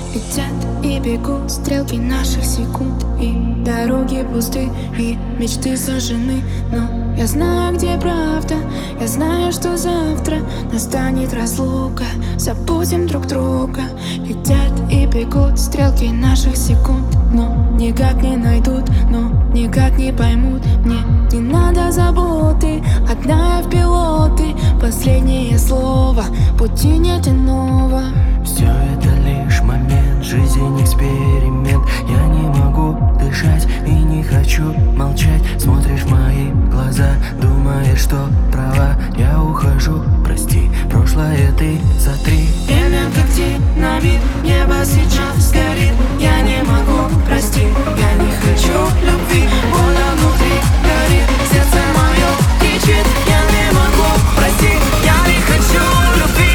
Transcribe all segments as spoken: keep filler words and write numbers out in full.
Летят и бегут стрелки наших секунд, и дороги пусты, и мечты сожжены. Но я знаю, где правда, я знаю, что завтра настанет разлука. Забудем друг друга. Летят и бегут стрелки наших секунд, но никак не найдут, но никак не поймут. Мне не надо заботы, одна я в пилоты. Последнее слово, пути нет иного. Все это лишь момент, жизнь эксперимент. Я не могу дышать и не хочу молчать. Смотришь в мои глаза, думаешь, что права. Я ухожу, прости, прошлое ты сотри. Время как динамит, небо сейчас горит. Я не могу, прости, я не хочу любви. Больно внутри горит, сердце мое кричит. Я не могу, прости, я не хочу любви.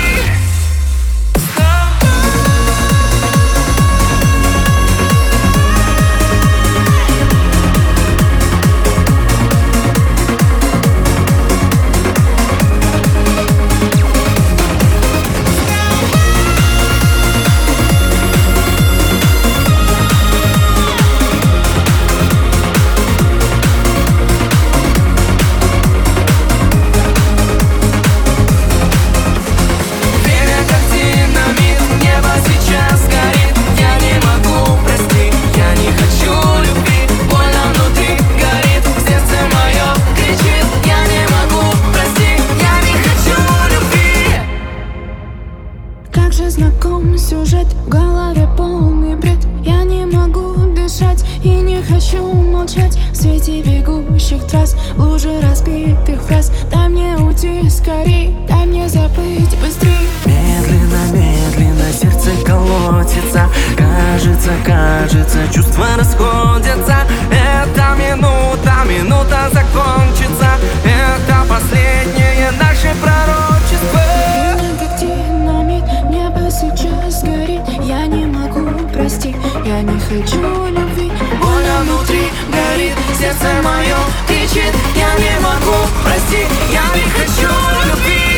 Как же знаком сюжет, в голове полный бред. Я не могу дышать и не хочу молчать. В свете бегущих трасс, лужи разбитых фраз. Дай мне уйти скорей, дай мне забыть быстрей. Медленно, медленно сердце колотится. Кажется, кажется, чувства расходятся. Эта минута, минута закончится. Это последнее наше пророчество. Сейчас горит, я не могу, прости, я не хочу любви. Больно внутри горит, сердце мое кричит. Я не могу, прости, я не хочу любви.